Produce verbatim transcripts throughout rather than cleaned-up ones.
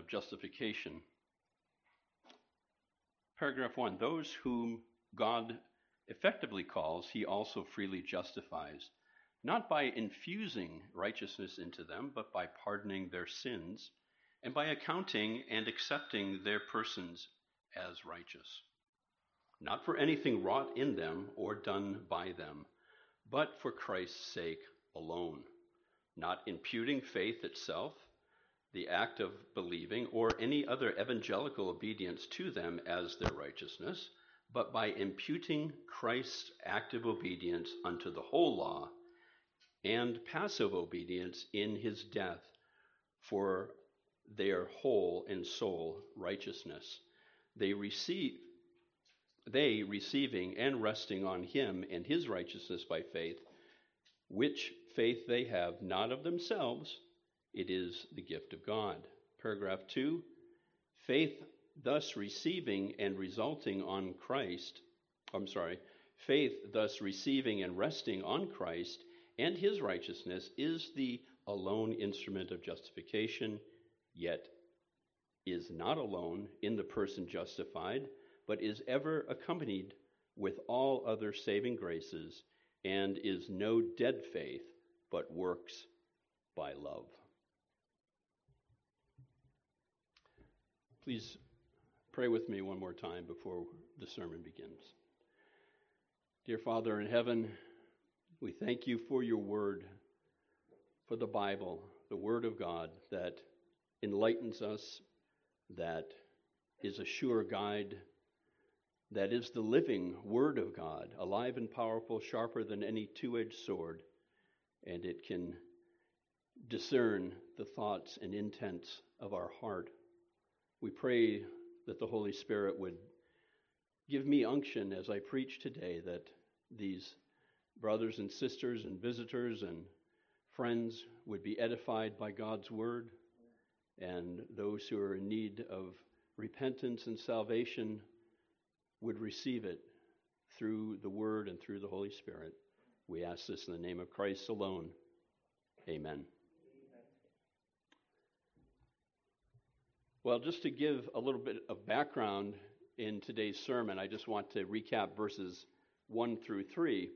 of justification. Paragraph one, those whom God effectively calls, he also freely justifies, not by infusing righteousness into them, but by pardoning their sins and by accounting and accepting their persons as righteous, not for anything wrought in them or done by them, but for Christ's sake alone, not imputing faith itself, the act of believing, or any other evangelical obedience to them as their righteousness, but by imputing Christ's active obedience unto the whole law and passive obedience in his death for their whole and sole righteousness. They receive, they receiving and resting on him and his righteousness by faith, which faith they have not of themselves, it is the gift of God. Paragraph two, faith thus receiving and resulting on Christ, I'm sorry, faith thus receiving and resting on Christ and his righteousness is the alone instrument of justification, yet is not alone in the person justified, but is ever accompanied with all other saving graces, and is no dead faith, but works by love. Please pray with me one more time before the sermon begins. Dear Father in heaven, we thank you for your word, for the Bible, the word of God that enlightens us, that is a sure guide, that is the living word of God, alive and powerful, sharper than any two-edged sword, and it can discern the thoughts and intents of our heart. We pray that the Holy Spirit would give me unction as I preach today, that these brothers and sisters and visitors and friends would be edified by God's word, and those who are in need of repentance and salvation would receive it through the word and through the Holy Spirit. We ask this in the name of Christ alone. Amen. Well, just to give a little bit of background in today's sermon, I just want to recap verses one through three.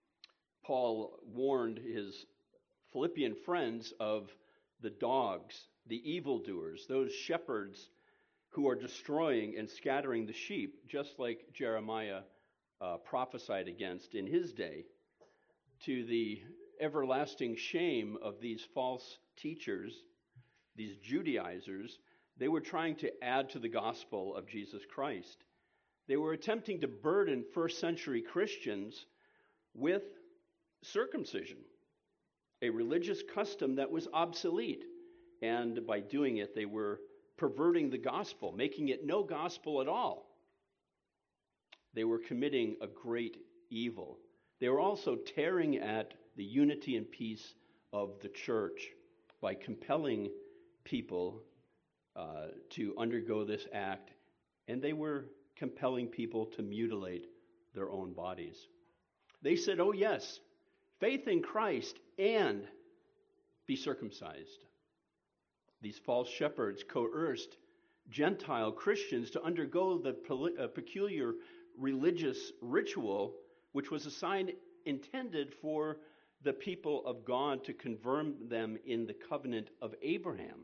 Paul warned his Philippian friends of the dogs, the evildoers, those shepherds who are destroying and scattering the sheep, just like Jeremiah uh, prophesied against in his day, to the everlasting shame of these false teachers, these Judaizers. They were trying to add to the gospel of Jesus Christ. They were attempting to burden first century Christians with circumcision, a religious custom that was obsolete. And by doing it, they were perverting the gospel, making it no gospel at all. They were committing a great evil. They were also tearing at the unity and peace of the church by compelling people uh, to undergo this act, and they were compelling people to mutilate their own bodies. They said, oh yes, faith in Christ and be circumcised. These false shepherds coerced Gentile Christians to undergo the poli- uh, peculiar religious ritual, which was a sign intended for the people of God to confirm them in the covenant of Abraham.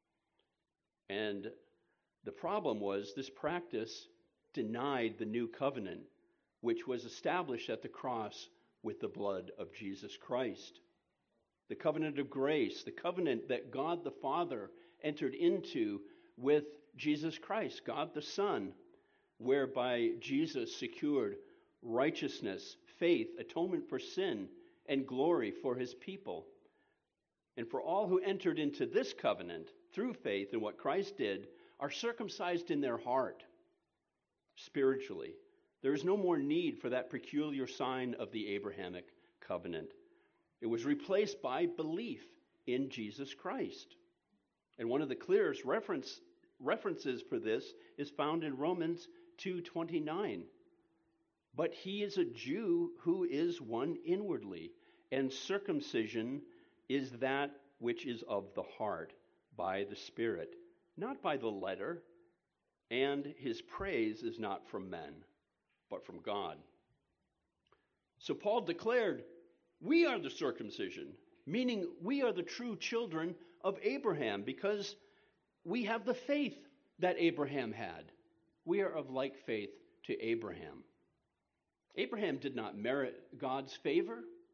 And the problem was this practice denied the new covenant, which was established at the cross with the blood of Jesus Christ. The covenant of grace, the covenant that God the Father entered into with Jesus Christ, God the Son, whereby Jesus secured righteousness, faith, atonement for sin, and glory for his people. And for all who entered into this covenant through faith in what Christ did are circumcised in their heart spiritually. There is no more need for that peculiar sign of the Abrahamic covenant. It was replaced by belief in Jesus Christ. And one of the clearest reference, references for this is found in Romans two twenty-nine. But he is a Jew who is one inwardly, and circumcision is that which is of the heart by the Spirit, not by the letter, and his praise is not from men, but from God. So Paul declared, we are the circumcision, meaning we are the true children of Abraham, because we have the faith that Abraham had. We are of like faith to Abraham. Abraham did not merit God's favor,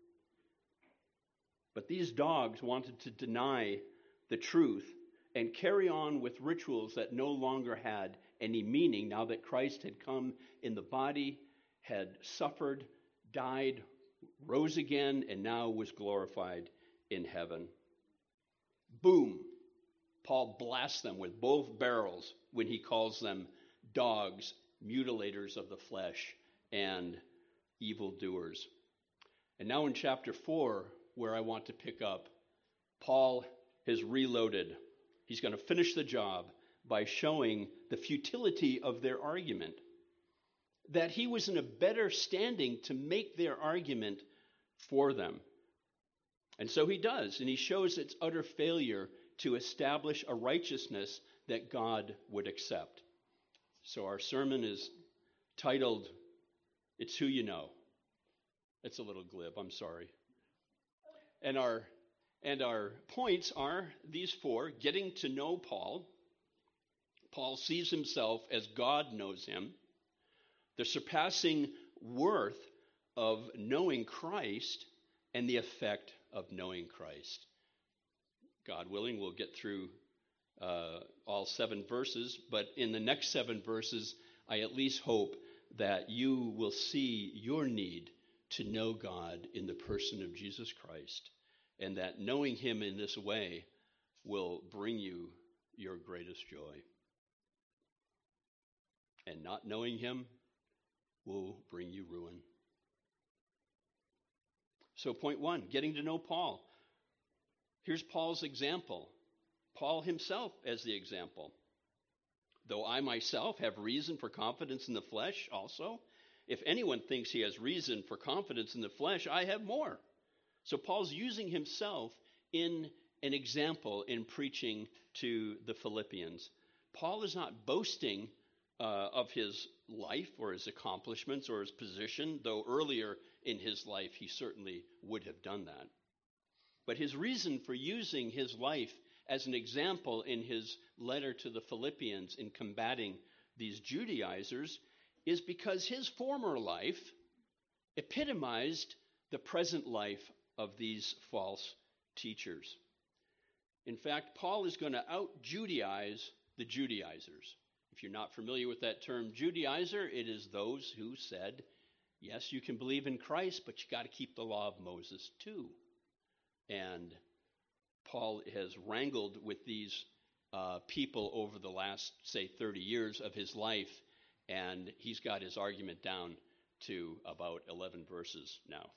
but these dogs wanted to deny the truth and carry on with rituals that no longer had any meaning now that Christ had come in the body, had suffered, died, rose again, and now was glorified in heaven. Boom! Paul blasts them with both barrels when he calls them dogs, mutilators of the flesh, and evildoers. And now in chapter four, where I want to pick up, Paul has reloaded. He's going to finish the job by showing the futility of their argument, that he was in a better standing to make their argument for them. And so he does, and he shows its utter failure to establish a righteousness that God would accept. So our sermon is titled, It's Who You Know. It's a little glib, I'm sorry. And our and our points are these four: getting to know Paul. Paul sees himself as God knows him. The surpassing worth of knowing Christ and the effect of knowing Christ. God willing, we'll get through uh, all seven verses, but in the next seven verses, I at least hope that you will see your need to know God in the person of Jesus Christ, and that knowing him in this way will bring you your greatest joy. And not knowing him will bring you ruin. So point one, getting to know Paul. Here's Paul's example. Paul himself as the example. Though I myself have reason for confidence in the flesh also, if anyone thinks he has reason for confidence in the flesh, I have more. So Paul's using himself in an example in preaching to the Philippians. Paul is not boasting uh, of his life or his accomplishments or his position, though earlier in his life he certainly would have done that. But his reason for using his life as an example in his letter to the Philippians in combating these Judaizers is because his former life epitomized the present life of these false teachers. In fact, Paul is going to out-Judaize the Judaizers. If you're not familiar with that term Judaizer, it is those who said, yes, you can believe in Christ, but you got to keep the law of Moses too. And Paul has wrangled with these uh, people over the last, say, thirty years of his life, and he's got his argument down to about eleven verses now.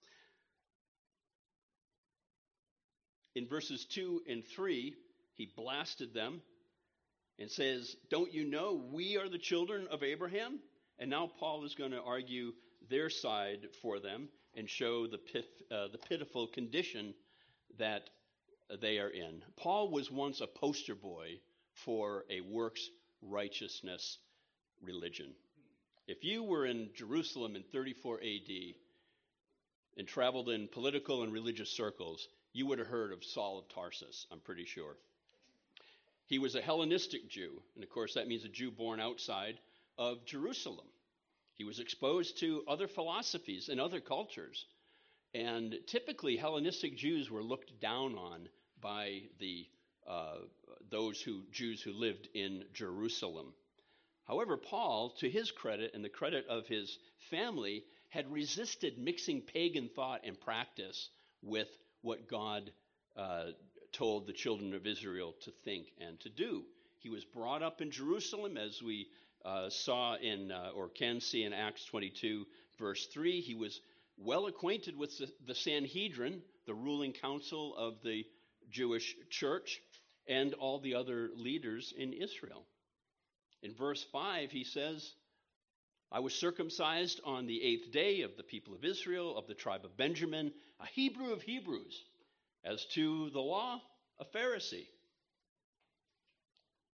In verses two and three, he blasted them and says, don't you know we are the children of Abraham? And now Paul is going to argue their side for them and show the, pit, uh, the pitiful condition that they are in. Paul was once a poster boy for a works righteousness religion. If you were in Jerusalem in thirty-four A D and traveled in political and religious circles, you would have heard of Saul of Tarsus, I'm pretty sure. He was a Hellenistic Jew, and of course that means a Jew born outside of Jerusalem. He was exposed to other philosophies and other cultures. And typically, Hellenistic Jews were looked down on by the uh, those who Jews who lived in Jerusalem. However, Paul, to his credit and the credit of his family, had resisted mixing pagan thought and practice with what God uh, told the children of Israel to think and to do. He was brought up in Jerusalem, as we uh, saw in, uh, or can see in Acts twenty-two, verse three. He was well acquainted with the, the Sanhedrin, the ruling council of the Jewish church, and all the other leaders in Israel. In verse five, he says, I was circumcised on the eighth day of the people of Israel, of the tribe of Benjamin, a Hebrew of Hebrews, as to the law, a Pharisee.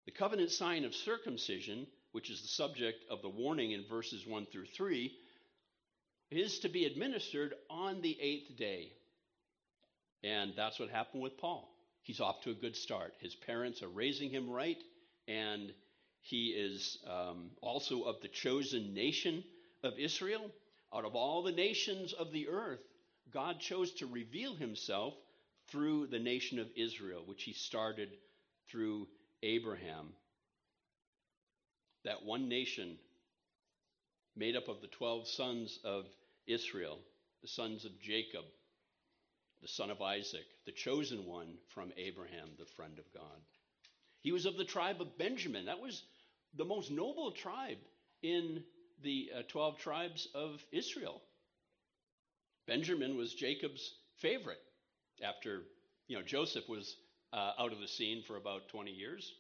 The covenant sign of circumcision, which is the subject of the warning in verses one through three, is to be administered on the eighth day. And that's what happened with Paul. He's off to a good start. His parents are raising him right, and he is um, also of the chosen nation of Israel. Out of all the nations of the earth, God chose to reveal himself through the nation of Israel, which he started through Abraham. That one nation made up of the twelve sons of Israel, the sons of Jacob, the son of Isaac, the chosen one from Abraham, the friend of God. He was of the tribe of Benjamin. That was the most noble tribe in the uh, twelve tribes of Israel. Benjamin was Jacob's favorite after, you know, Joseph was uh, out of the scene for about twenty years.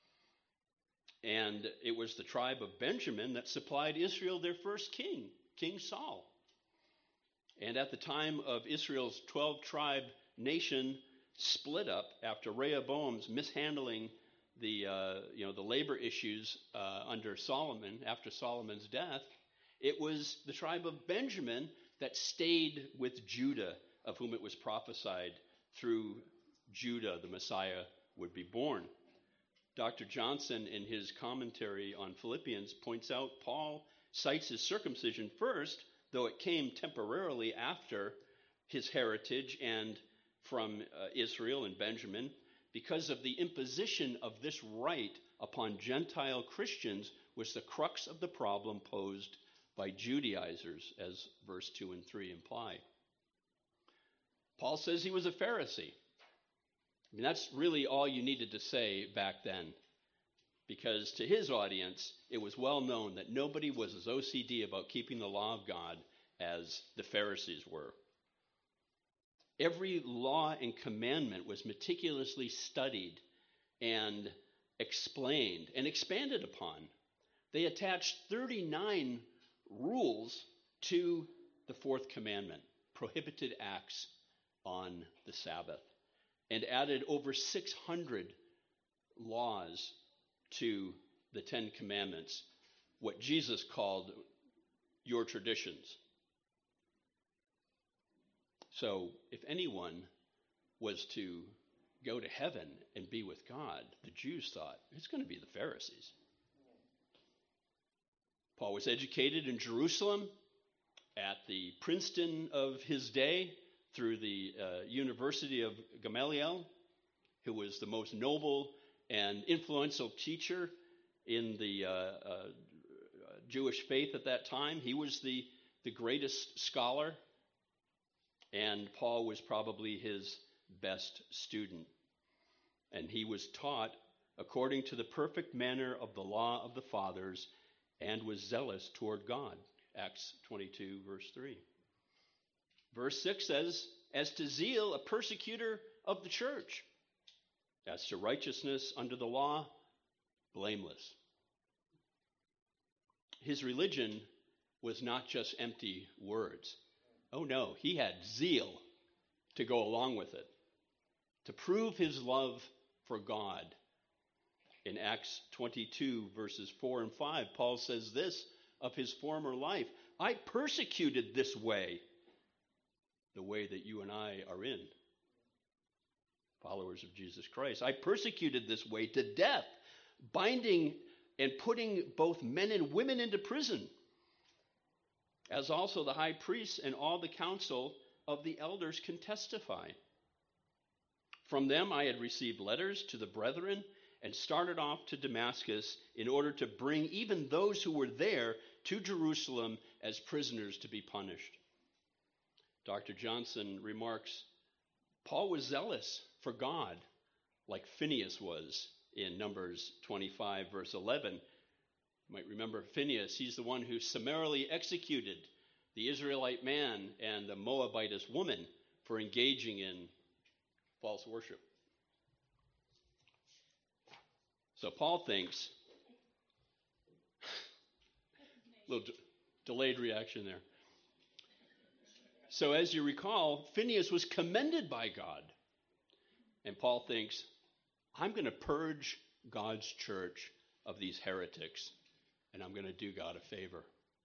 And it was the tribe of Benjamin that supplied Israel their first king, King Saul. And at the time of Israel's twelve-tribe nation split up after Rehoboam's mishandling the uh, you know the labor issues uh, under Solomon after Solomon's death, it was the tribe of Benjamin that stayed with Judah, of whom it was prophesied through Judah the Messiah would be born. Doctor Johnson, in his commentary on Philippians, points out Paul cites his circumcision first, though it came temporarily after his heritage and from uh, Israel and Benjamin, because of the imposition of this rite upon Gentile Christians was the crux of the problem posed by Judaizers, as verse two and three imply. Paul says he was a Pharisee. I mean, that's really all you needed to say back then, because to his audience, it was well known that nobody was as O C D about keeping the law of God as the Pharisees were. Every law and commandment was meticulously studied and explained and expanded upon. They attached thirty-nine rules to the fourth commandment, prohibited acts on the Sabbath, and added over six hundred laws to the Ten Commandments, what Jesus called your traditions. So if anyone was to go to heaven and be with God, the Jews thought, it's going to be the Pharisees. Paul was educated in Jerusalem at the Princeton of his day through the uh, University of Gamaliel, who was the most noble and influential teacher in the uh, uh, Jewish faith at that time. He was the, the greatest scholar, and Paul was probably his best student. And he was taught according to the perfect manner of the law of the fathers and was zealous toward God. Acts twenty-two, verse three. Verse six says, as to zeal, a persecutor of the church. As to righteousness under the law, blameless. His religion was not just empty words. Oh no, he had zeal to go along with it, to prove his love for God. In Acts twenty-two, verses four and five, Paul says this of his former life: I persecuted this way, the way that you and I are in, followers of Jesus Christ. I persecuted this way to death, binding and putting both men and women into prison, as also the high priests and all the council of the elders can testify. From them I had received letters to the brethren and started off to Damascus in order to bring even those who were there to Jerusalem as prisoners to be punished. Doctor Johnson remarks, Paul was zealous for God, like Phinehas was in Numbers twenty-five, verse eleven. You might remember Phinehas. He's the one who summarily executed the Israelite man and the Moabitess woman for engaging in false worship. So Paul thinks, a little d- delayed reaction there. So as you recall, Phinehas was commended by God. And Paul thinks, I'm going to purge God's church of these heretics, and I'm going to do God a favor.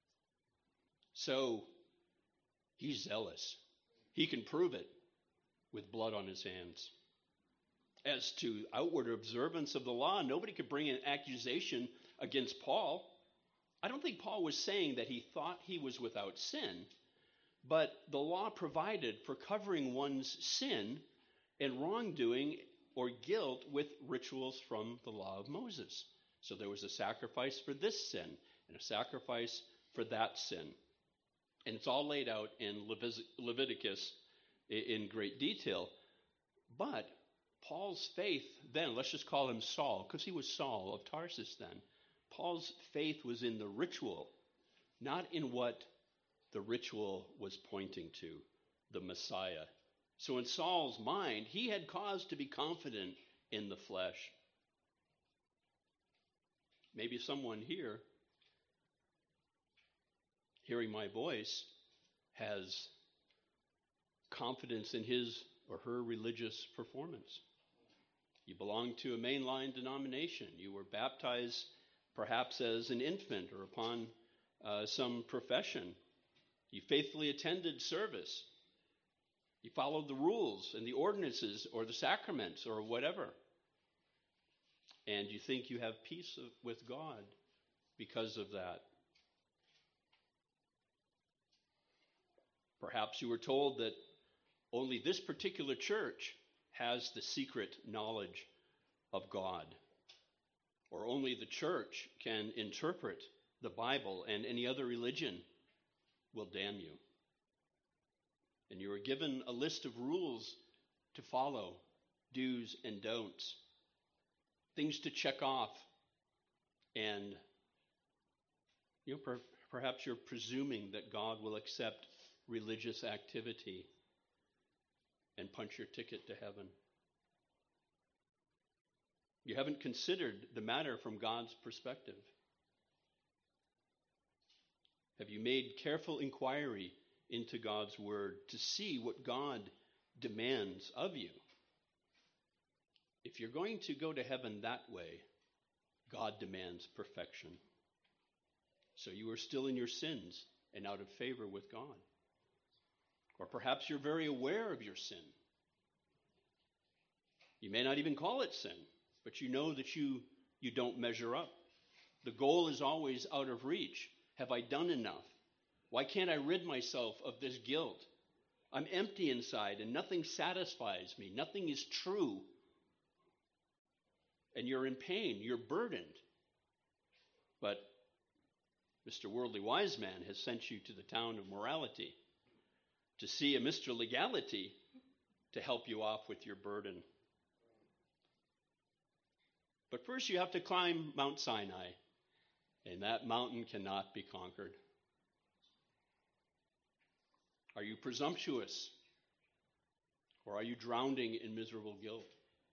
So he's zealous. He can prove it with blood on his hands. As to outward observance of the law, nobody could bring an accusation against Paul. I don't think Paul was saying that he thought he was without sin, but the law provided for covering one's sin and wrongdoing or guilt with rituals from the law of Moses. So there was a sacrifice for this sin and a sacrifice for that sin. And it's all laid out in Leviticus in great detail. But Paul's faith then, let's just call him Saul, because he was Saul of Tarsus then. Paul's faith was in the ritual, not in what the ritual was pointing to, the Messiah. So in Saul's mind, he had cause to be confident in the flesh. Maybe someone here, hearing my voice, has confidence in his or her religious performance. You belong to a mainline denomination. You were baptized perhaps as an infant or upon uh, some profession. You faithfully attended service. You followed the rules and the ordinances or the sacraments or whatever. And you think you have peace of, with God because of that. Perhaps you were told that only this particular church has the secret knowledge of God, or only the church can interpret the Bible and any other religion will damn you. And you were given a list of rules to follow, do's and don'ts, things to check off, and you know, per- perhaps you're presuming that God will accept religious activity and punch your ticket to heaven. You haven't considered the matter from God's perspective. Have you made careful inquiry into God's word to see what God demands of you? If you're going to go to heaven that way, God demands perfection. So you are still in your sins and out of favor with God. Or perhaps you're very aware of your sin. You may not even call it sin, but you know that you, you don't measure up. The goal is always out of reach. Have I done enough? Why can't I rid myself of this guilt? I'm empty inside and nothing satisfies me. Nothing is true. And you're in pain. You're burdened. But Mister Worldly Wise Man has sent you to the town of morality to see a Mister Legality to help you off with your burden. But first you have to climb Mount Sinai, and that mountain cannot be conquered. Are you presumptuous? Or are you drowning in miserable guilt?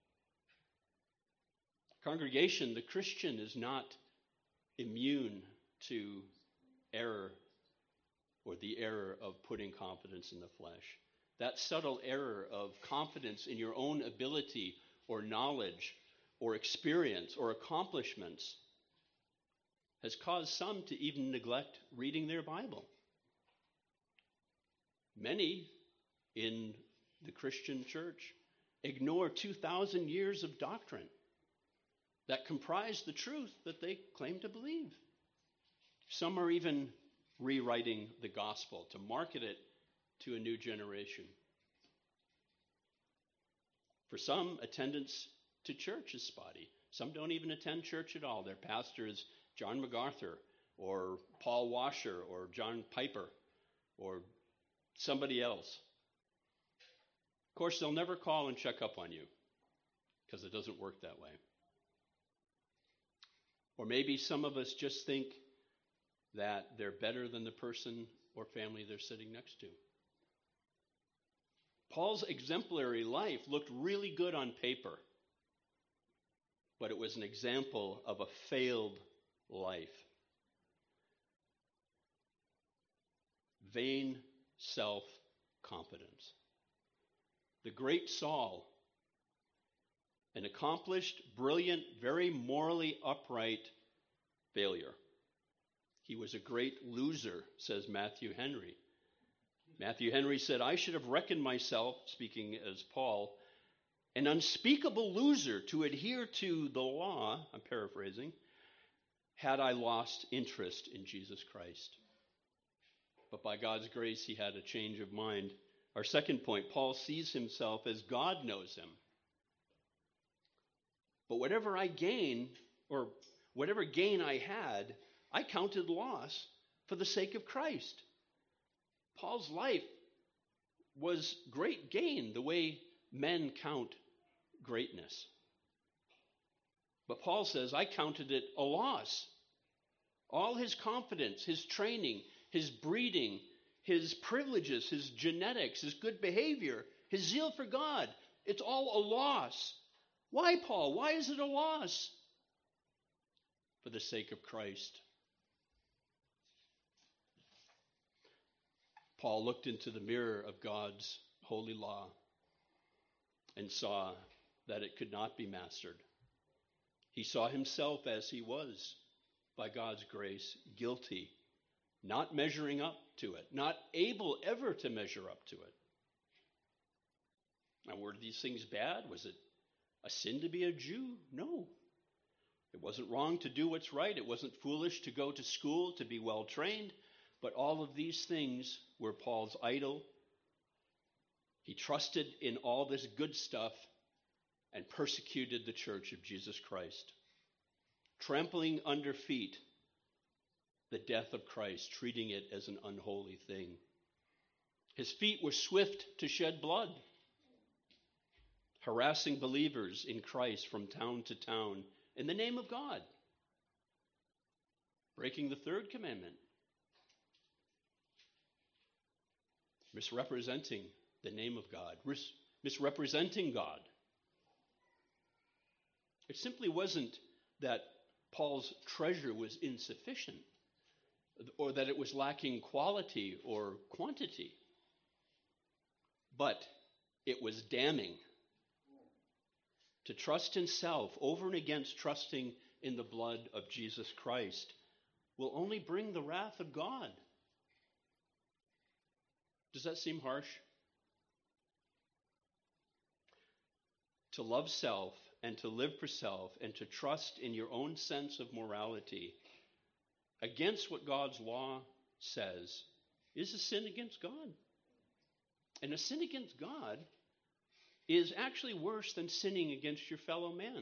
Congregation, the Christian is not immune to error or the error of putting confidence in the flesh. That subtle error of confidence in your own ability or knowledge or experience or accomplishments has caused some to even neglect reading their Bible. Many in the Christian church ignore two thousand years of doctrine that comprise the truth that they claim to believe. Some are even rewriting the gospel to market it to a new generation. For some, attendance to church is spotty. Some don't even attend church at all. Their pastor is John MacArthur or Paul Washer or John Piper or somebody else. Of course, they'll never call and check up on you because it doesn't work that way. Or maybe some of us just think that they're better than the person or family they're sitting next to. Paul's exemplary life looked really good on paper, but it was an example of a failed life. Vain self-confidence. The great Saul an accomplished, brilliant, very morally upright failure. He was a great loser, says Matthew Henry. Matthew Henry said, I should have reckoned myself, speaking as Paul, an unspeakable loser to adhere to the law, I'm paraphrasing, had I lost interest in Jesus Christ. But by God's grace, he had a change of mind. Our second point, Paul sees himself as God knows him. But whatever I gain, or whatever gain I had, I counted loss for the sake of Christ. Paul's life was great gain, the way men count greatness. But Paul says, I counted it a loss. All his confidence, his training, his breeding, his privileges, his genetics, his good behavior, his zeal for God, it's all a loss. Why, Paul? Why is it a loss? For the sake of Christ. Paul looked into the mirror of God's holy law and saw that it could not be mastered. He saw himself as he was, by God's grace, guilty, not measuring up to it, not able ever to measure up to it. Now, were these things bad? Was it a sin to be a Jew? No. It wasn't wrong to do what's right. It wasn't foolish to go to school, to be well trained. But all of these things were Paul's idol. He trusted in all this good stuff and persecuted the church of Jesus Christ, trampling under feet the death of Christ, treating it as an unholy thing. His feet were swift to shed blood, harassing believers in Christ from town to town in the name of God, breaking the third commandment, misrepresenting the name of God, mis- misrepresenting God. It simply wasn't that Paul's treasure was insufficient or that it was lacking quality or quantity, but it was damning. To trust in self over and against trusting in the blood of Jesus Christ will only bring the wrath of God. Does that seem harsh? To love self and to live for self and to trust in your own sense of morality against what God's law says is a sin against God. And a sin against God is actually worse than sinning against your fellow man.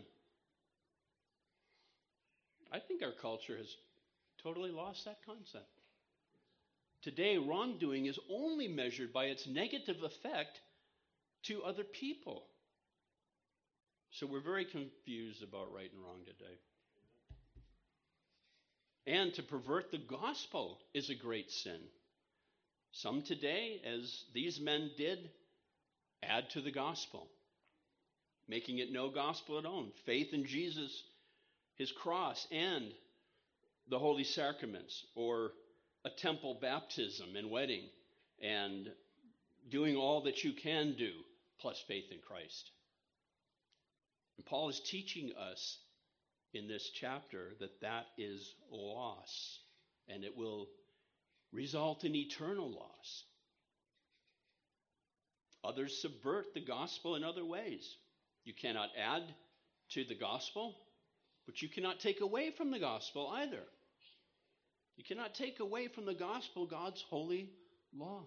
I think our culture has totally lost that concept. Today, wrongdoing is only measured by its negative effect to other people. So we're very confused about right and wrong today. And to pervert the gospel is a great sin. Some today, as these men did, add to the gospel, making it no gospel at all. Faith in Jesus, his cross, and the holy sacraments, or a temple baptism and wedding, and doing all that you can do, plus faith in Christ. And Paul is teaching us in this chapter that that is loss, and it will result in eternal loss. Others subvert the gospel in other ways. You cannot add to the gospel, but you cannot take away from the gospel either. You cannot take away from the gospel God's holy law.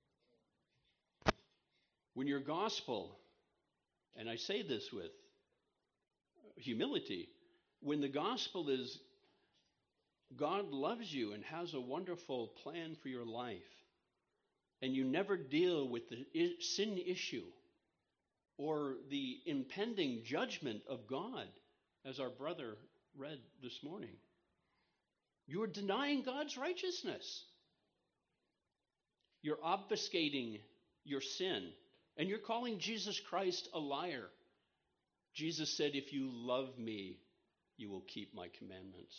When your gospel, and I say this with humility, when the gospel is God loves you and has a wonderful plan for your life, and you never deal with the sin issue or the impending judgment of God, as our brother read this morning, you are denying God's righteousness. You're obfuscating your sin, and you're calling Jesus Christ a liar. Jesus said, if you love me, you will keep my commandments.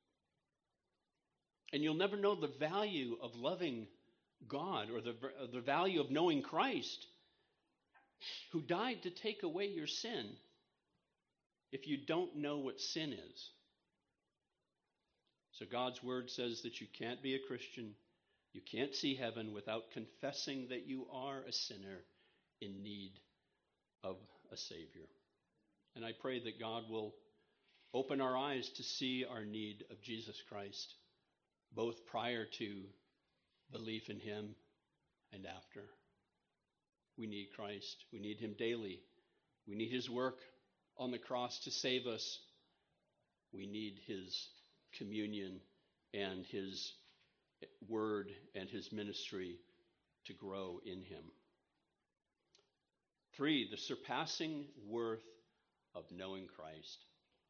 And you'll never know the value of loving God, or the, the value of knowing Christ, who died to take away your sin, if you don't know what sin is. So God's word says that you can't be a Christian, you can't see heaven without confessing that you are a sinner in need of a Savior. And I pray that God will open our eyes to see our need of Jesus Christ, both prior to belief in him and after. We need Christ. We need him daily. We need his work on the cross to save us. We need his communion and his word and his ministry to grow in him. Three, the surpassing worth of knowing Christ.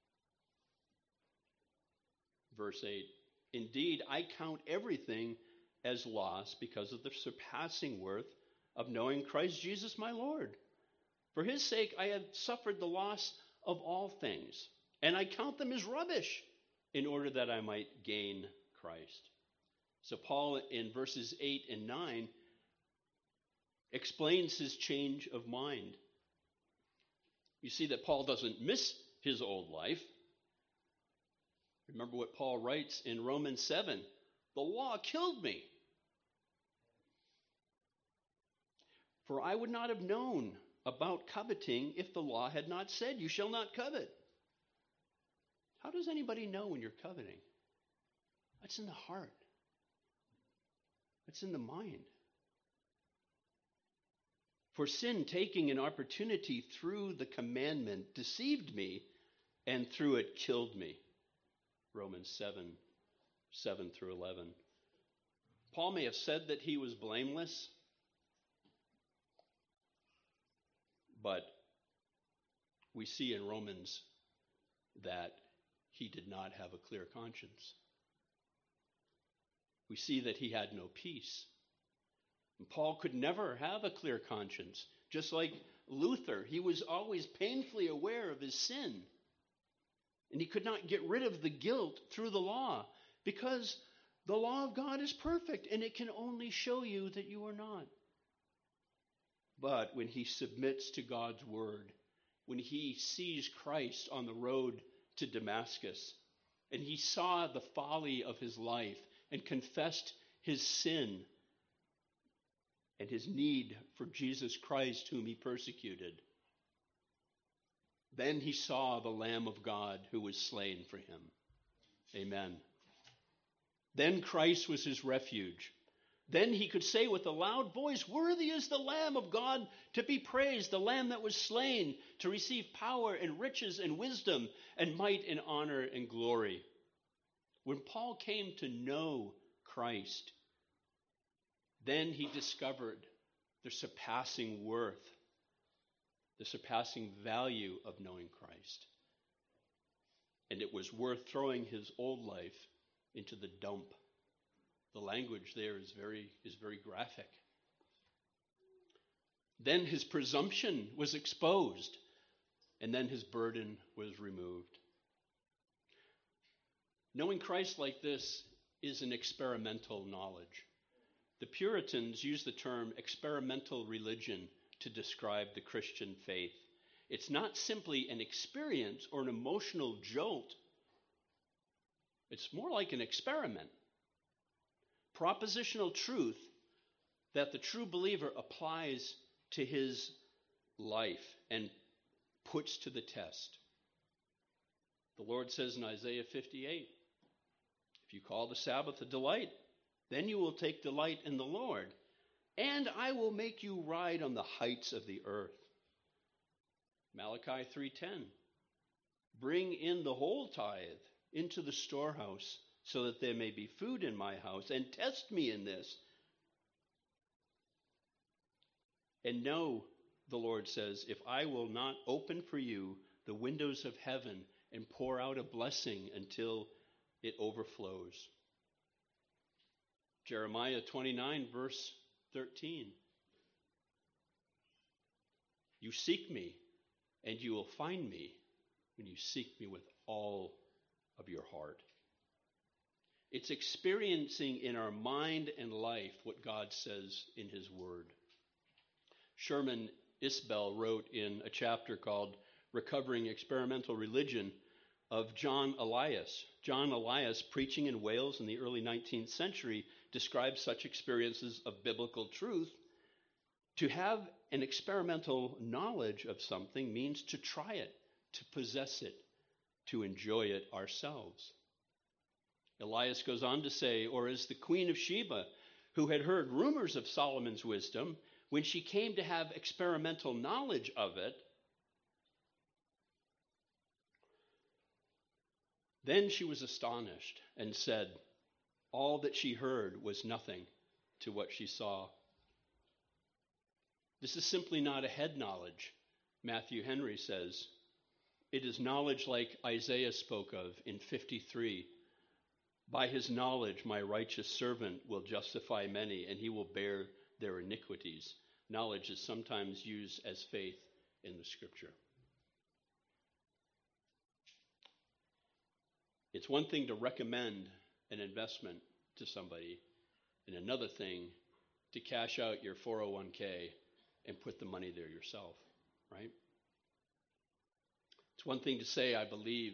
Verse eight, indeed, I count everything as loss because of the surpassing worth of knowing Christ Jesus my Lord. For his sake I have suffered the loss of all things, and I count them as rubbish in order that I might gain Christ. So Paul in verses eight and nine explains his change of mind. You see that Paul doesn't miss his old life. Remember what Paul writes in Romans seven, the law killed me. For I would not have known about coveting if the law had not said, you shall not covet. How does anybody know when you're coveting? That's in the heart. That's in the mind. For sin, taking an opportunity through the commandment, deceived me, and through it killed me. Romans seven, seven through eleven. Paul may have said that he was blameless, but we see in Romans that he did not have a clear conscience. We see that he had no peace. And Paul could never have a clear conscience. Just like Luther, he was always painfully aware of his sin. And he could not get rid of the guilt through the law, because the law of God is perfect and it can only show you that you are not. But when he submits to God's word, when he sees Christ on the road to Damascus, and he saw the folly of his life and confessed his sin and his need for Jesus Christ whom he persecuted, then he saw the Lamb of God who was slain for him. Amen. Then Christ was his refuge. Then he could say with a loud voice, worthy is the Lamb of God to be praised, the Lamb that was slain to receive power and riches and wisdom and might and honor and glory. When Paul came to know Christ, then he discovered the surpassing worth, the surpassing value of knowing Christ. And it was worth throwing his old life into the dump. The language there is very, is very graphic. Then his presumption was exposed, and then his burden was removed. Knowing Christ like this is an experimental knowledge. The Puritans used the term experimental religion to describe the Christian faith. It's not simply an experience or an emotional jolt. It's more like an experiment. Propositional truth that the true believer applies to his life and puts to the test. The Lord says in Isaiah fifty-eight, if you call the Sabbath a delight, then you will take delight in the Lord, and I will make you ride on the heights of the earth. Malachi three ten, bring in the whole tithe into the storehouse, so that there may be food in my house, and test me in this. And know, the Lord says, if I will not open for you the windows of heaven and pour out a blessing until it overflows. Jeremiah twenty-nine, verse thirteen. You seek me, and you will find me when you seek me with all of your heart. It's experiencing in our mind and life what God says in his word. Sherman Isbell wrote in a chapter called Recovering Experimental Religion of John Elias. John Elias, preaching in Wales in the early nineteenth century, describes such experiences of biblical truth. To have an experimental knowledge of something means to try it, to possess it, to enjoy it ourselves. Elias goes on to say, or as the Queen of Sheba, who had heard rumors of Solomon's wisdom, when she came to have experimental knowledge of it, then she was astonished and said, all that she heard was nothing to what she saw. This is simply not a head knowledge, Matthew Henry says. It is knowledge like Isaiah spoke of in fifty-three. By his knowledge, my righteous servant will justify many, and he will bear their iniquities. Knowledge is sometimes used as faith in the scripture. It's one thing to recommend an investment to somebody, and another thing to cash out your four oh one k and put the money there yourself, right? It's one thing to say, I believe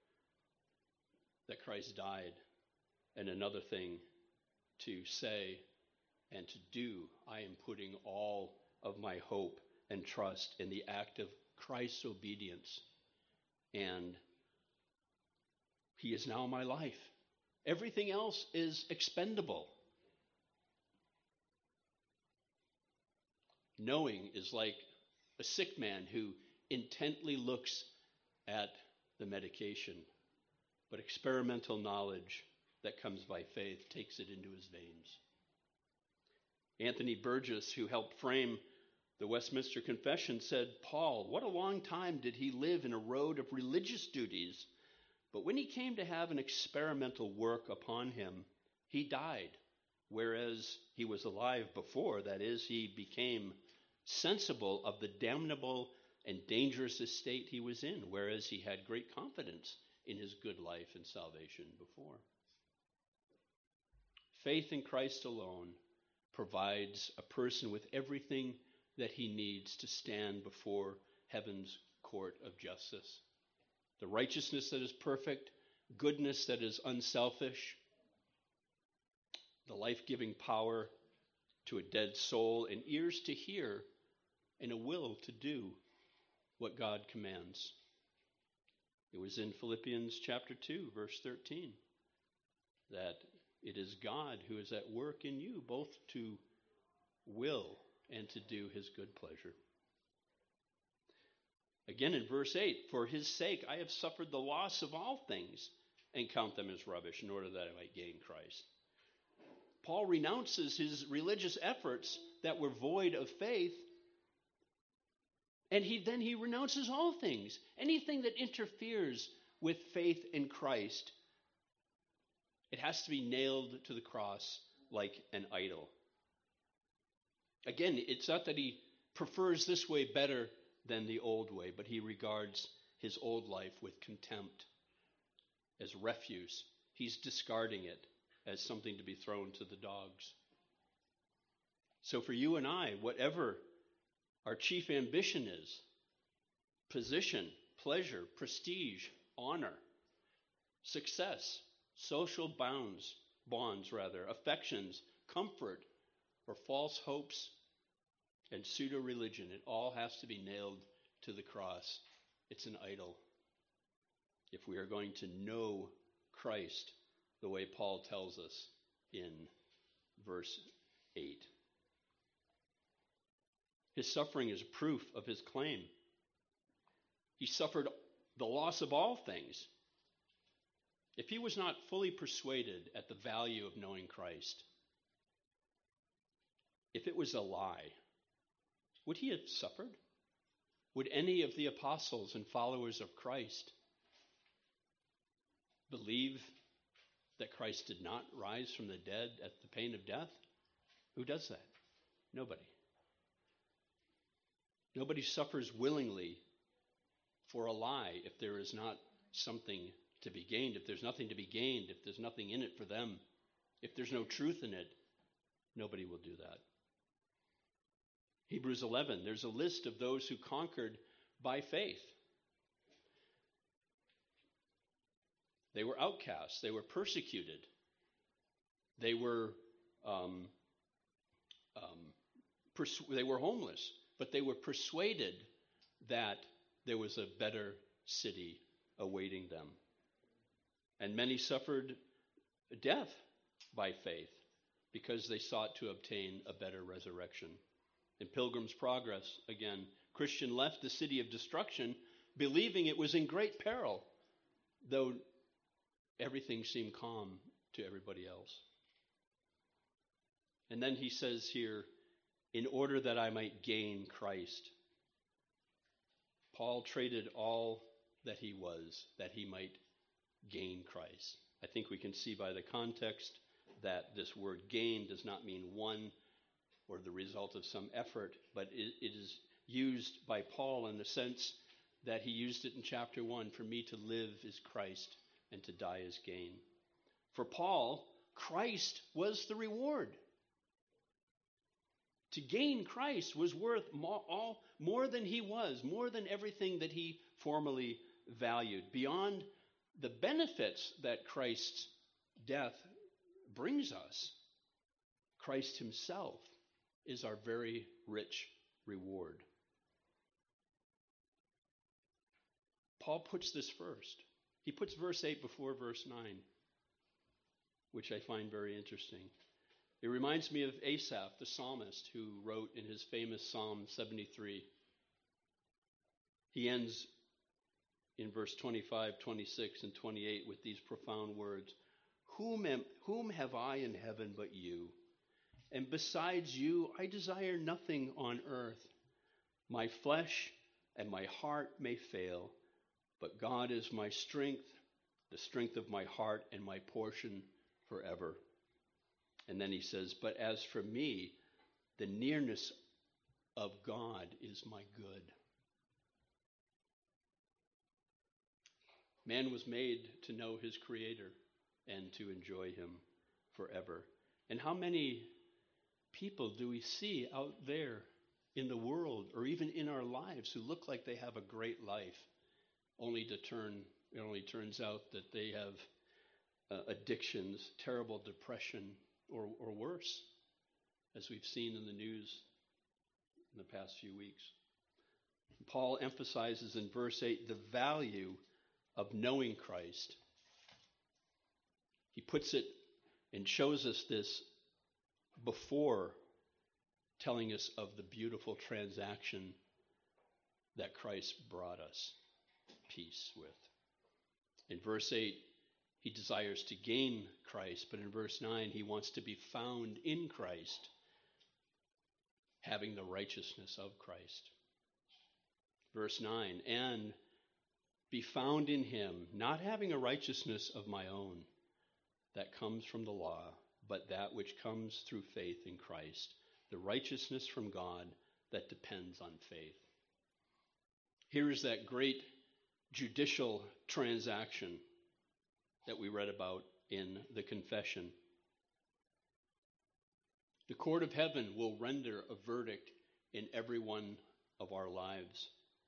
that Christ died, and another thing to say and to do, I am putting all of my hope and trust in the act of Christ's obedience, and he is now my life. Everything else is expendable. Knowing is like a sick man who intently looks at the medication, but experimental knowledge that comes by faith takes it into his veins. Anthony Burgess, who helped frame the Westminster Confession, said, Paul, what a long time did he live in a road of religious duties, but when he came to have an experimental work upon him, he died, whereas he was alive before. That is, he became sensible of the damnable and dangerous estate he was in, whereas he had great confidence in his good life and salvation before. Faith in Christ alone provides a person with everything that he needs to stand before heaven's court of justice. The righteousness that is perfect, goodness that is unselfish, the life-giving power to a dead soul, and ears to hear, and a will to do what God commands. It was in Philippians chapter two, verse thirteen, that it is God who is at work in you, both to will and to do his good pleasure. Again in verse eight, for his sake I have suffered the loss of all things and count them as rubbish in order that I might gain Christ. Paul renounces his religious efforts that were void of faith, and he then he renounces all things, anything that interferes with faith in Christ. It has to be nailed to the cross like an idol. Again, it's not that he prefers this way better than the old way, but he regards his old life with contempt, as refuse. He's discarding it as something to be thrown to the dogs. So for you and I, whatever our chief ambition is, position, pleasure, prestige, honor, success, social bounds, bonds rather, affections, comfort, or false hopes and pseudo-religion, it all has to be nailed to the cross. It's an idol. If we are going to know Christ the way Paul tells us in verse eight. His suffering is proof of his claim. He suffered the loss of all things. If he was not fully persuaded at the value of knowing Christ, if it was a lie, would he have suffered? Would any of the apostles and followers of Christ believe that Christ did not rise from the dead at the pain of death? Who does that? Nobody. Nobody suffers willingly for a lie if there is not something to be gained. If there's nothing to be gained, if there's nothing in it for them, if there's no truth in it, nobody will do that. Hebrews eleven, there's a list of those who conquered by faith. They were outcasts. They were persecuted. They were um, um, pers- they were homeless, but they were persuaded that there was a better city awaiting them. And many suffered death by faith because they sought to obtain a better resurrection. In Pilgrim's Progress, again, Christian left the city of destruction believing it was in great peril, though everything seemed calm to everybody else. And then he says here, in order that I might gain Christ. Paul traded all that he was, that he might gain Christ. I think we can see by the context that this word gain does not mean won or the result of some effort, but it, it is used by Paul in the sense that he used it in chapter one, for me to live is Christ and to die is gain. For Paul, Christ was the reward. To gain Christ was worth more, all, more than he was, more than everything that he formerly valued. Beyond the benefits that Christ's death brings us, Christ himself is our very rich reward. Paul puts this first. He puts verse eight before verse nine, which I find very interesting. It reminds me of Asaph, the psalmist, who wrote in his famous Psalm seventy-three. He ends in verse twenty-five, twenty-six, and twenty-eight with these profound words. Whom, am, whom have I in heaven but you? And besides you, I desire nothing on earth. My flesh and my heart may fail, but God is my strength, the strength of my heart and my portion forever. And then he says, but as for me, the nearness of God is my good. Man was made to know his Creator and to enjoy him forever. And how many people do we see out there in the world or even in our lives who look like they have a great life, only to turn, it only turns out that they have uh, addictions, terrible depression, or, or worse, as we've seen in the news in the past few weeks. Paul emphasizes in verse eight the value of knowing Christ. He puts it and shows us this before telling us of the beautiful transaction that Christ brought us peace with. In verse eight, he desires to gain Christ, but in verse nine, he wants to be found in Christ, having the righteousness of Christ. Verse nine, and be found in him, not having a righteousness of my own that comes from the law, but that which comes through faith in Christ, the righteousness from God that depends on faith. Here is that great judicial transaction that we read about in the confession. The court of heaven will render a verdict in every one of our lives.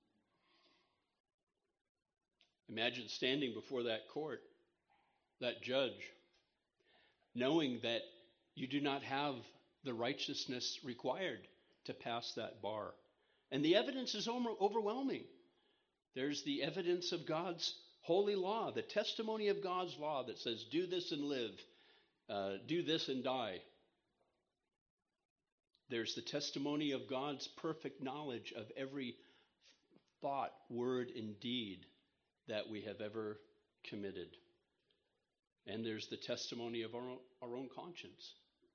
Imagine standing before that court, that judge, knowing that you do not have the righteousness required to pass that bar. And the evidence is overwhelming. There's the evidence of God's holy law, the testimony of God's law that says, do this and live, uh, do this and die. There's the testimony of God's perfect knowledge of every thought, word, and deed that we have ever committed. And there's the testimony of our own, our own conscience.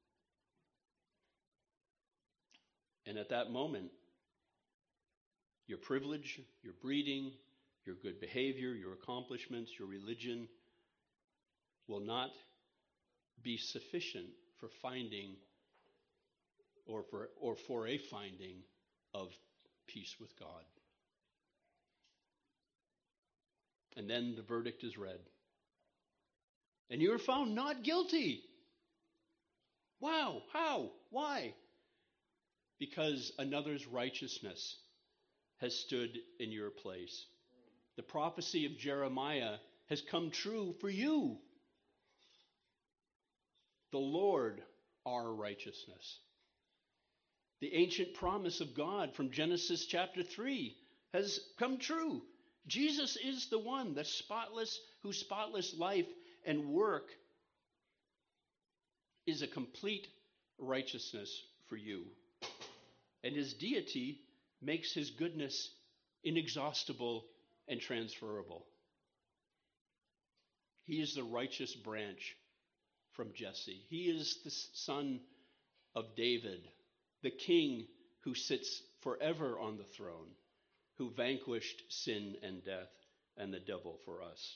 And at that moment, your privilege, your breeding, your good behavior, your accomplishments, your religion will not be sufficient for finding or for, or for a finding of peace with God. And then the verdict is read. And you are found not guilty. Wow, how? Why? Because another's righteousness has stood in your place. The prophecy of Jeremiah has come true for you. The Lord, our righteousness. The ancient promise of God from Genesis chapter three has come true. Jesus is the one, the spotless, whose spotless life and work is a complete righteousness for you. And his deity makes his goodness inexhaustible and transferable. He is the righteous branch from Jesse. He is the son of David, the king who sits forever on the throne, who vanquished sin and death and the devil for us.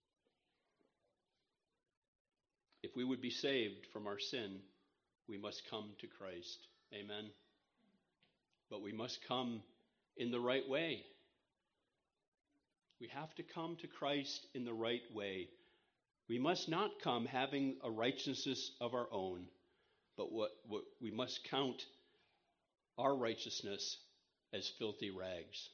If we would be saved from our sin, we must come to Christ. Amen. But we must come in the right way. We have to come to Christ in the right way. We must not come having a righteousness of our own, but what, what we must count our righteousness as filthy rags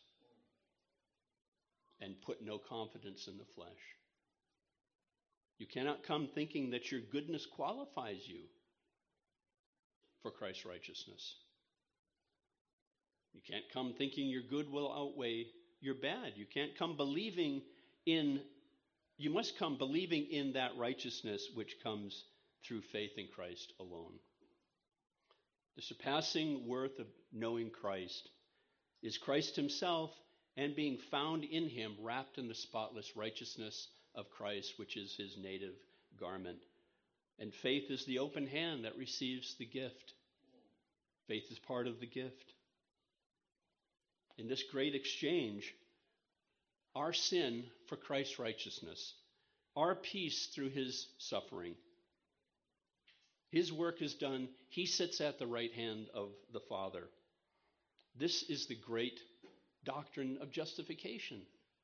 and put no confidence in the flesh. You cannot come thinking that your goodness qualifies you for Christ's righteousness. You can't come thinking your good will outweigh your bad. You can't come believing in, you must come believing in that righteousness which comes through faith in Christ alone. The surpassing worth of knowing Christ is Christ himself and being found in him, wrapped in the spotless righteousness of Christ, which is his native garment. And faith is the open hand that receives the gift. Faith is part of the gift. In this great exchange, our sin for Christ's righteousness, our peace through his suffering. His work is done. He sits at the right hand of the Father. This is the great doctrine of justification.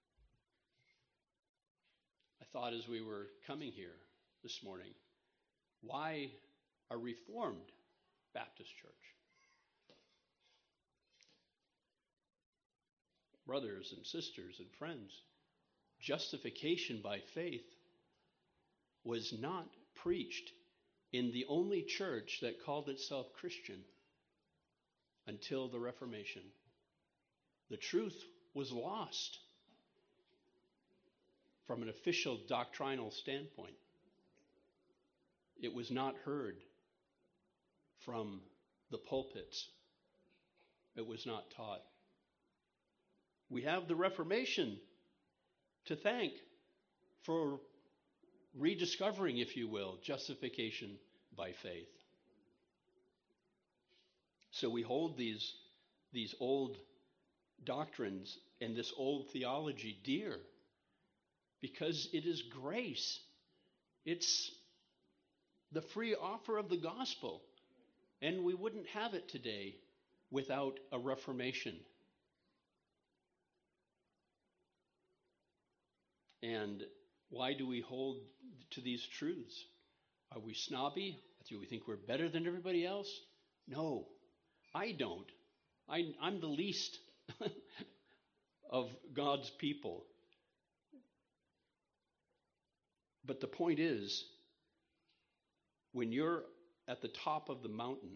I thought as we were coming here this morning, why a Reformed Baptist church? Brothers and sisters and friends, justification by faith was not preached in the only church that called itself Christian until the Reformation. The truth was lost from an official doctrinal standpoint. It was not heard from the pulpits. It was not taught. We have the Reformation to thank for rediscovering, if you will, justification by faith. So we hold these, these old doctrines and this old theology dear because it is grace. It's the free offer of the gospel. And we wouldn't have it today without a Reformation. And why do we hold to these truths? Are we snobby? Do we think we're better than everybody else? No, I don't. I, I'm the least of God's people. But the point is, when you're at the top of the mountain,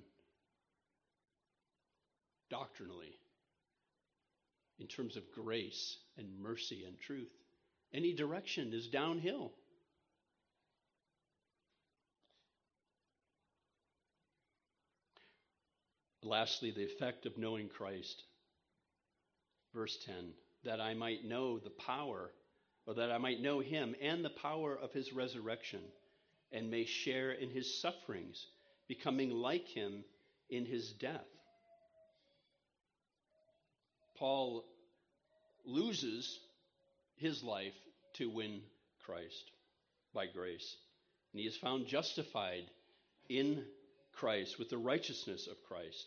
doctrinally, in terms of grace and mercy and truth, any direction is downhill. Lastly, the effect of knowing Christ. Verse ten, that I might know the power, or that I might know him and the power of his resurrection, and may share in his sufferings, becoming like him in his death. Paul loses his life to win Christ by grace. And he is found justified in Christ with the righteousness of Christ.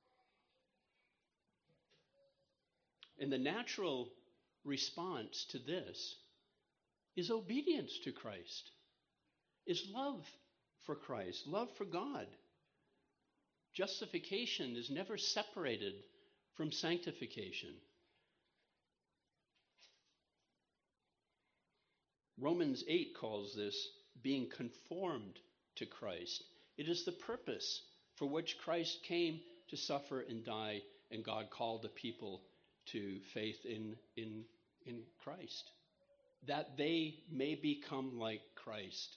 And the natural response to this is obedience to Christ, is love for Christ, love for God. Justification is never separated from sanctification. Romans eight calls this being conformed to Christ. It is the purpose for which Christ came to suffer and die, and God called the people to faith in, in, in Christ, that they may become like Christ.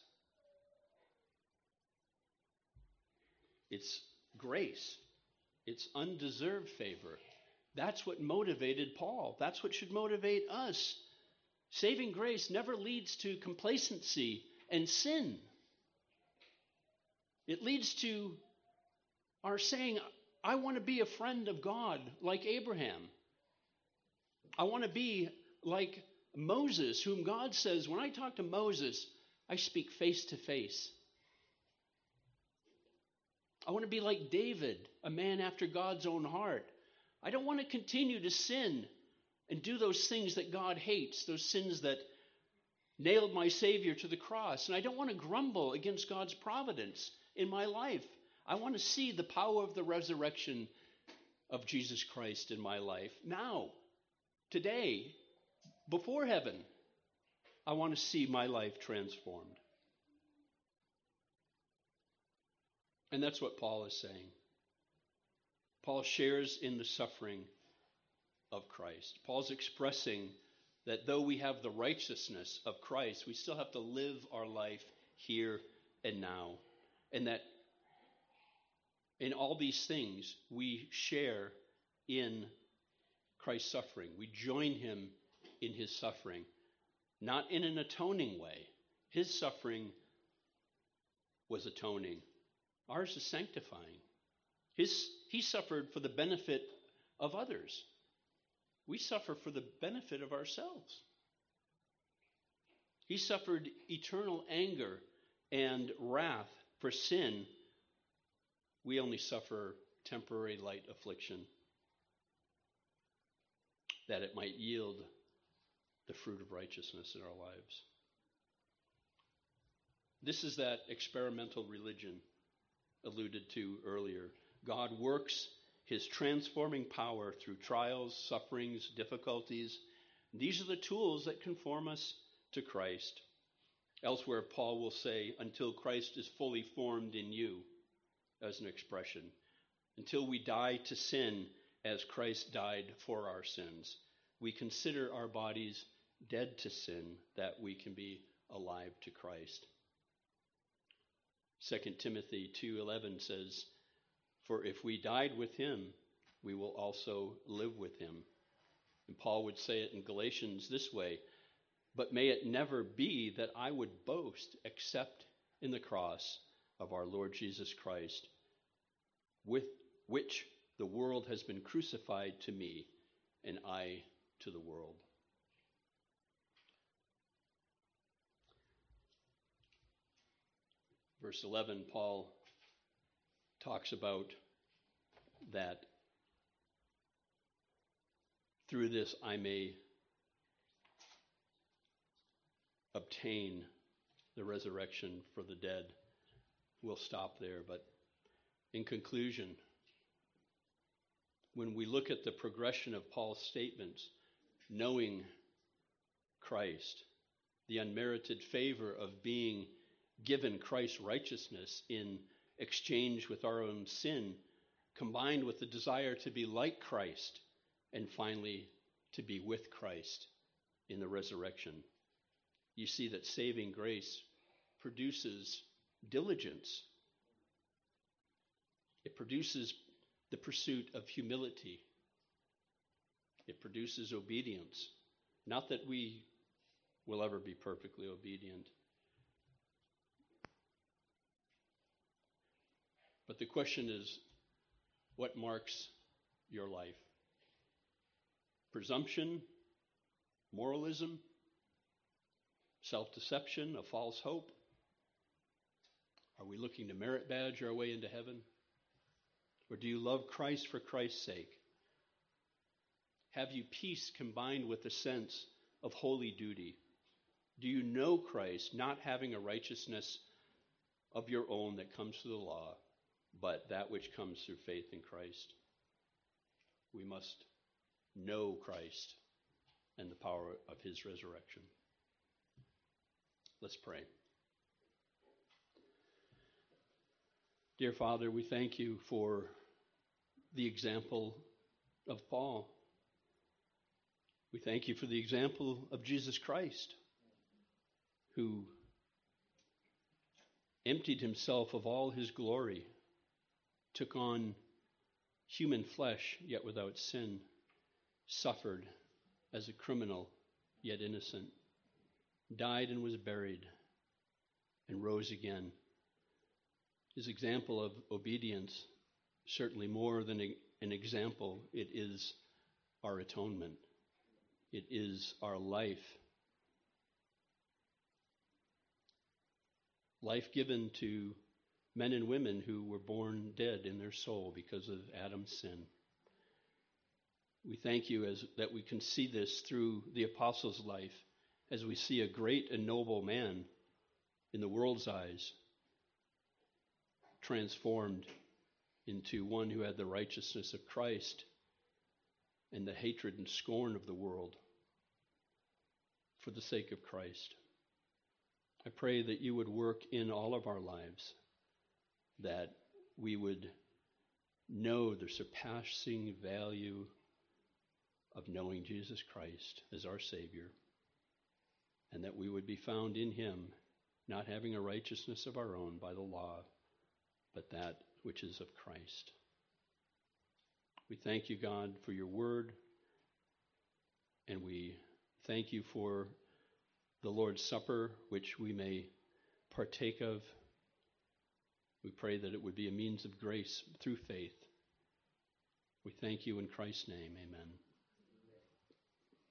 It's grace. It's undeserved favor. That's what motivated Paul. That's what should motivate us. Saving grace never leads to complacency and sin. It leads to our saying, I want to be a friend of God like Abraham. I want to be like Moses, whom God says, when I talk to Moses, I speak face to face. I want to be like David, a man after God's own heart. I don't want to continue to sin and do those things that God hates, those sins that nailed my Savior to the cross. And I don't want to grumble against God's providence in my life. I want to see the power of the resurrection of Jesus Christ in my life. Now, today, before heaven, I want to see my life transformed. And that's what Paul is saying. Paul shares in the suffering of Christ. Paul's expressing that though we have the righteousness of Christ, we still have to live our life here and now. And that in all these things, we share in Christ's suffering. We join him in his suffering, not in an atoning way. His suffering was atoning. Ours is sanctifying. His, he suffered for the benefit of others. We suffer for the benefit of ourselves. He suffered eternal anger and wrath for sin. We only suffer temporary light affliction, that it might yield the fruit of righteousness in our lives. This is that experimental religion alluded to earlier. God works his transforming power through trials, sufferings, difficulties. These are the tools that conform us to Christ. Elsewhere, Paul will say, until Christ is fully formed in you, as an expression. Until we die to sin as Christ died for our sins. We consider our bodies dead to sin, that we can be alive to Christ. Second Timothy two eleven says, for if we died with him, we will also live with him. And Paul would say it in Galatians this way, but may it never be that I would boast except in the cross of our Lord Jesus Christ, with which the world has been crucified to me, and I to the world. Verse eleven, Paul talks about that through this I may obtain the resurrection for the dead. We'll stop there, but in conclusion, when we look at the progression of Paul's statements, knowing Christ, the unmerited favor of being given Christ's righteousness in exchange with our own sin, combined with the desire to be like Christ, and finally to be with Christ in the resurrection, you see that saving grace produces diligence. It produces the pursuit of humility. It produces obedience. Not that we will ever be perfectly obedient. But the question is, what marks your life? Presumption, moralism, self-deception, a false hope? Are we looking to merit badge our way into heaven? Or do you love Christ for Christ's sake? Have you peace combined with a sense of holy duty? Do you know Christ, not having a righteousness of your own that comes through the law, but that which comes through faith in Christ? We must know Christ and the power of his resurrection. Let's pray. Dear Father, we thank you for the example of Paul. We thank you for the example of Jesus Christ, who emptied himself of all his glory, took on human flesh, yet without sin, suffered as a criminal, yet innocent, died and was buried, and rose again. His example of obedience, certainly more than a, an example, it is our atonement. It is our life. Life given to men and women who were born dead in their soul because of Adam's sin. We thank you as that we can see this through the apostles' life, as we see a great and noble man in the world's eyes transformed into one who had the righteousness of Christ and the hatred and scorn of the world for the sake of Christ. I pray that you would work in all of our lives, that we would know the surpassing value of knowing Jesus Christ as our Savior, and that we would be found in him, not having a righteousness of our own by the law, but that which is of Christ. We thank you, God, for your word, and we thank you for the Lord's Supper, which we may partake of. We pray that it would be a means of grace through faith. We thank you in Christ's name. Amen.